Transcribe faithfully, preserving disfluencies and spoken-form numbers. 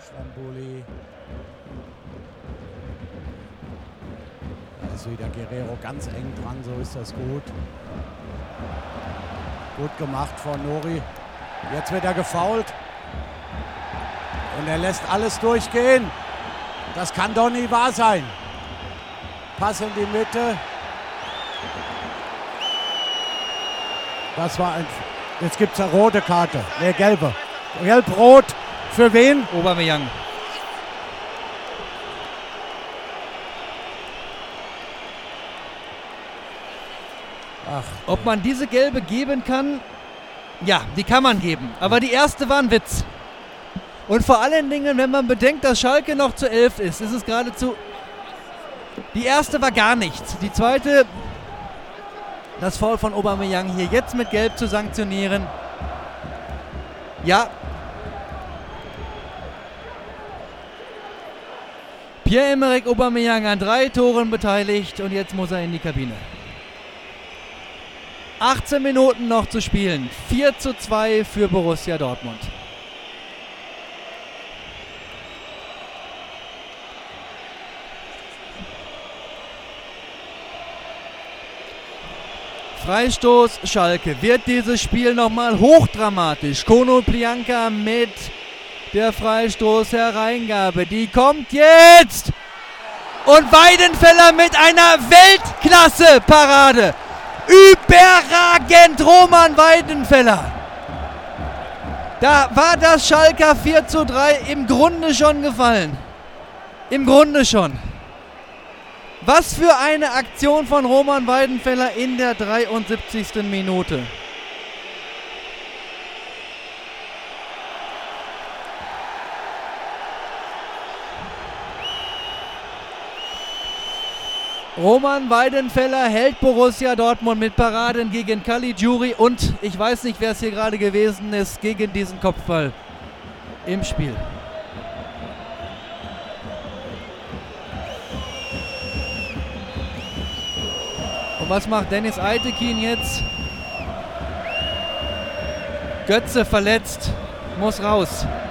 Stambuli. Da ist wieder Guerrero ganz eng dran, so ist das gut. Gut gemacht von Nori. Jetzt wird er gefoult. Und er lässt alles durchgehen. Das kann doch nie wahr sein. Pass in die Mitte. Das war ein... Jetzt gibt es eine rote Karte. Ne, gelbe. Gelb-rot. Für wen? Aubameyang. Ach. Ob man diese gelbe geben kann? Ja, die kann man geben. Aber die erste war ein Witz. Und vor allen Dingen, wenn man bedenkt, dass Schalke noch zu elf ist, ist es geradezu... Die erste war gar nichts. Die zweite, das Foul von Aubameyang hier jetzt mit Gelb zu sanktionieren. Ja. Pierre-Emerick Aubameyang an drei Toren beteiligt und jetzt muss er in die Kabine. achtzehn Minuten noch zu spielen. vier zu zwei für Borussia Dortmund. Freistoß Schalke. Wird dieses Spiel nochmal hochdramatisch. Konoplyanka mit der Freistoß-Hereingabe. Die kommt jetzt. Und Weidenfeller mit einer Weltklasse-Parade. Überragend, Roman Weidenfeller. Da war das Schalker vier zu drei im Grunde schon gefallen. Im Grunde schon. Was für eine Aktion von Roman Weidenfeller in der dreiundsiebzigsten Minute. Roman Weidenfeller hält Borussia Dortmund mit Paraden gegen Caligiuri und ich weiß nicht, wer es hier gerade gewesen ist, gegen diesen Kopfball im Spiel. Und was macht Dennis Eitekin jetzt? Götze verletzt, muss raus.